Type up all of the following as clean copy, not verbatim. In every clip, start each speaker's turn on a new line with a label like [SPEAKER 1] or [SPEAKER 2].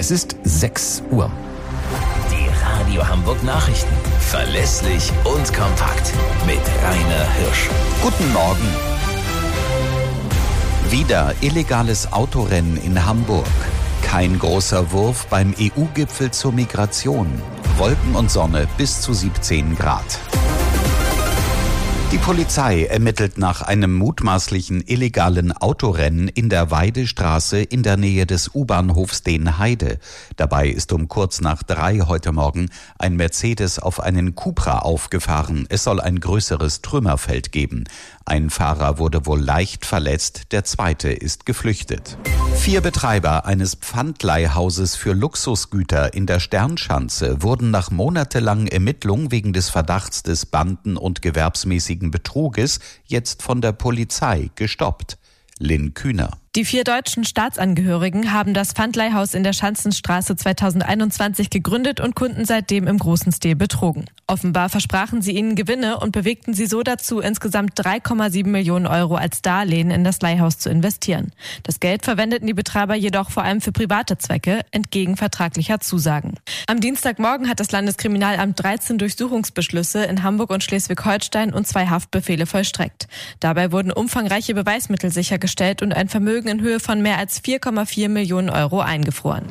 [SPEAKER 1] Es ist 6 Uhr.
[SPEAKER 2] Die Radio Hamburg Nachrichten. Verlässlich und kompakt. Mit Rainer Hirsch.
[SPEAKER 1] Guten Morgen. Wieder illegales Autorennen in Hamburg. Kein großer Wurf beim EU-Gipfel zur Migration. Wolken und Sonne bis zu 17 Grad. Die Polizei ermittelt nach einem mutmaßlichen illegalen Autorennen in der Weidestraße in der Nähe des U-Bahnhofs Deenheide. Dabei ist um kurz nach 3 heute Morgen ein Mercedes auf einen Cupra aufgefahren. Es soll ein größeres Trümmerfeld geben. Ein Fahrer wurde wohl leicht verletzt, der zweite ist geflüchtet. 4 Betreiber eines Pfandleihhauses für Luxusgüter in der Sternschanze wurden nach monatelangen Ermittlungen wegen des Verdachts des Banden- und gewerbsmäßigen Betruges jetzt von der Polizei gestoppt. Lynn Kühner.
[SPEAKER 3] Die 4 deutschen Staatsangehörigen haben das Pfandleihhaus in der Schanzenstraße 2021 gegründet und Kunden seitdem im großen Stil betrogen. Offenbar versprachen sie ihnen Gewinne und bewegten sie so dazu, insgesamt 3,7 Millionen Euro als Darlehen in das Leihhaus zu investieren. Das Geld verwendeten die Betreiber jedoch vor allem für private Zwecke, entgegen vertraglicher Zusagen. Am Dienstagmorgen hat das Landeskriminalamt 13 Durchsuchungsbeschlüsse in Hamburg und Schleswig-Holstein und 2 Haftbefehle vollstreckt. Dabei wurden umfangreiche Beweismittel sichergestellt und ein Vermögen in Höhe von mehr als 4,4 Millionen Euro eingefroren.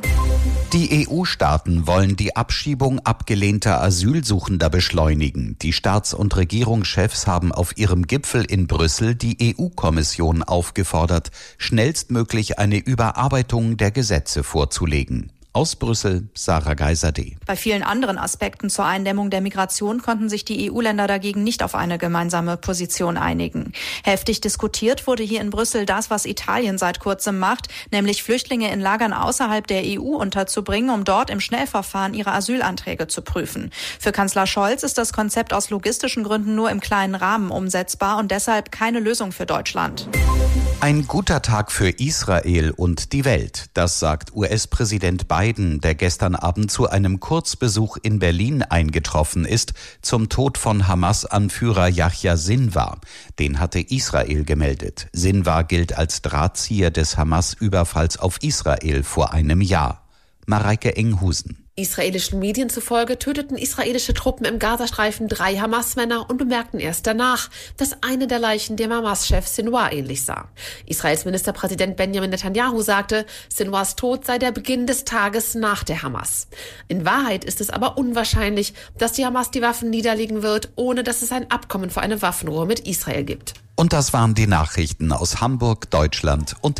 [SPEAKER 1] Die EU-Staaten wollen die Abschiebung abgelehnter Asylsuchender beschleunigen. Die Staats- und Regierungschefs haben auf ihrem Gipfel in Brüssel die EU-Kommission aufgefordert, schnellstmöglich eine Überarbeitung der Gesetze vorzulegen. Aus Brüssel, Sarah Geiser-D.
[SPEAKER 4] Bei vielen anderen Aspekten zur Eindämmung der Migration konnten sich die EU-Länder dagegen nicht auf eine gemeinsame Position einigen. Heftig diskutiert wurde hier in Brüssel das, was Italien seit kurzem macht, nämlich Flüchtlinge in Lagern außerhalb der EU unterzubringen, um dort im Schnellverfahren ihre Asylanträge zu prüfen. Für Kanzler Scholz ist das Konzept aus logistischen Gründen nur im kleinen Rahmen umsetzbar und deshalb keine Lösung für Deutschland.
[SPEAKER 1] Ein guter Tag für Israel und die Welt, das sagt US-Präsident Biden, der gestern Abend zu einem Kurzbesuch in Berlin eingetroffen ist, zum Tod von Hamas-Anführer Yahya Sinwar. Den hatte Israel gemeldet. Sinwar gilt als Drahtzieher des Hamas-Überfalls auf Israel vor einem Jahr. Mareike Enghusen.
[SPEAKER 5] Israelischen Medien zufolge töteten israelische Truppen im Gazastreifen 3 Hamas-Männer und bemerkten erst danach, dass eine der Leichen dem Hamas-Chef Sinwar ähnlich sah. Israels Ministerpräsident Benjamin Netanyahu sagte, Sinwars Tod sei der Beginn des Tages nach der Hamas. In Wahrheit ist es aber unwahrscheinlich, dass die Hamas die Waffen niederlegen wird, ohne dass es ein Abkommen für eine Waffenruhe mit Israel gibt.
[SPEAKER 1] Und das waren die Nachrichten aus Hamburg, Deutschland und